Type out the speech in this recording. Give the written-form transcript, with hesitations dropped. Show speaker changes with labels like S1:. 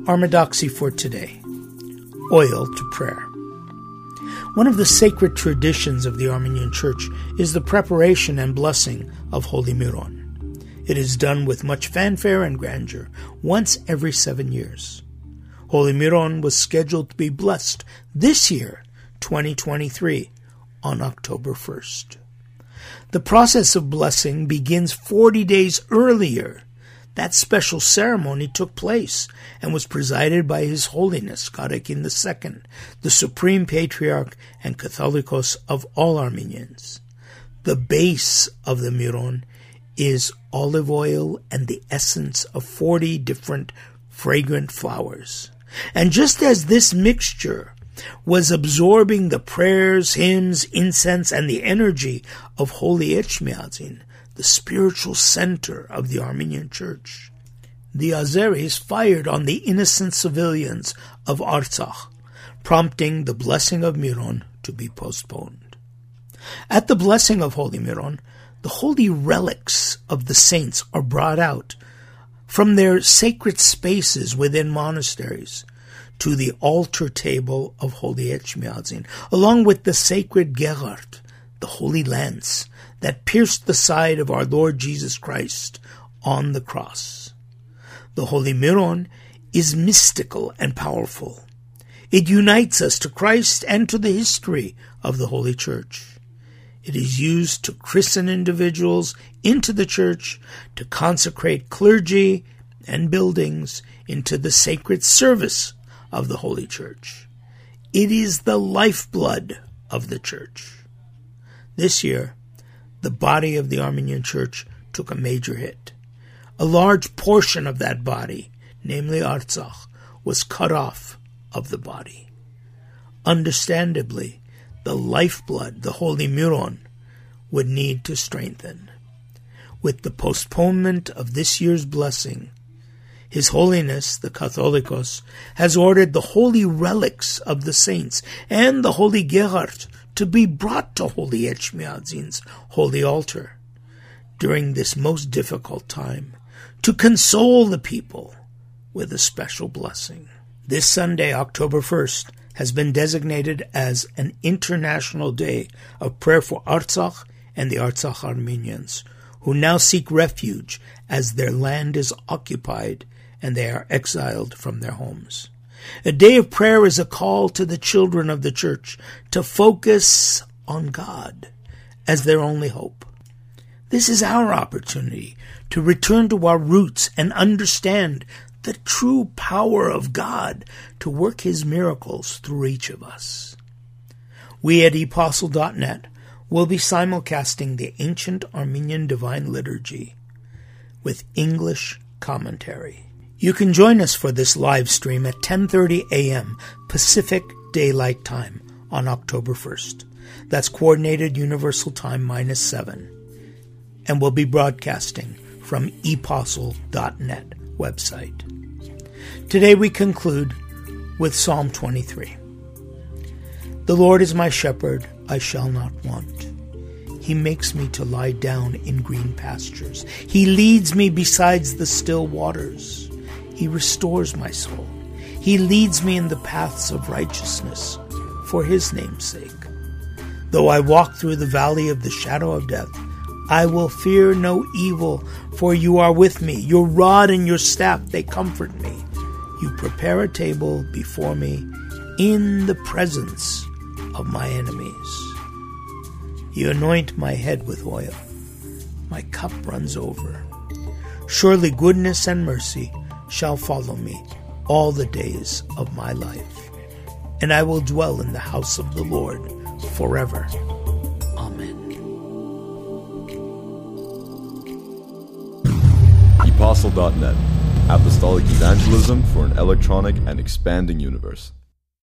S1: Armadoxy for today. Oil to prayer. One of the sacred traditions of the Armenian Church is the preparation and blessing of Holy Miron. It is done with much fanfare and grandeur, once every 7 years. Holy Miron was scheduled to be blessed this year, 2023, on October 1st. The process of blessing begins 40 days earlier. That special ceremony took place and was presided by His Holiness Karakin II, the Supreme Patriarch and Catholicos of all Armenians. The base of the Miron is olive oil and the essence of 40 different fragrant flowers. And just as this mixture was absorbing the prayers, hymns, incense, and the energy of Holy Echmiadzin, the spiritual center of the Armenian Church, the Azeris fired on the innocent civilians of Artsakh, prompting the blessing of Miron to be postponed. At the blessing of Holy Miron, the holy relics of the saints are brought out from their sacred spaces within monasteries to the altar table of Holy Echmiadzin, along with the sacred Gerard, the holy lance that pierced the side of our Lord Jesus Christ on the cross. The Holy Miron is mystical and powerful. It unites us to Christ and to the history of the Holy Church. It is used to christen individuals into the Church, to consecrate clergy and buildings into the sacred service of the Holy Church. It is the lifeblood of the Church. This year, the body of the Armenian Church took a major hit. A large portion of that body, namely Artsakh, was cut off of the body. Understandably, the lifeblood, the Holy Miron, would need to strengthen. With the postponement of this year's blessing, His Holiness, the Catholicos, has ordered the holy relics of the saints and the Holy Gerard to be brought to Holy Echmiadzin's holy altar during this most difficult time, to console the people with a special blessing. This Sunday, October 1st, has been designated as an international day of prayer for Artsakh and the Artsakh Armenians, who now seek refuge as their land is occupied and they are exiled from their homes. A day of prayer is a call to the children of the Church to focus on God as their only hope. This is our opportunity to return to our roots and understand the true power of God to work His miracles through each of us. We at ePostle.net will be simulcasting the ancient Armenian Divine Liturgy with English commentary. You can join us for this live stream at 10:30 a.m. Pacific Daylight Time on October 1st. That's Coordinated Universal Time -7. And we'll be broadcasting from ePostle.net website. Today we conclude with Psalm 23. The Lord is my shepherd, I shall not want. He makes me to lie down in green pastures. He leads me beside the still waters. He restores my soul. He leads me in the paths of righteousness for His name's sake. Though I walk through the valley of the shadow of death, I will fear no evil, for You are with me. Your rod and Your staff, they comfort me. You prepare a table before me in the presence of my enemies. You anoint my head with oil. My cup runs over. Surely goodness and mercy shall follow me all the days of my life, and I will dwell in the house of the Lord forever. Amen.
S2: ePostle.net, Apostolic Evangelism for an electronic and expanding universe.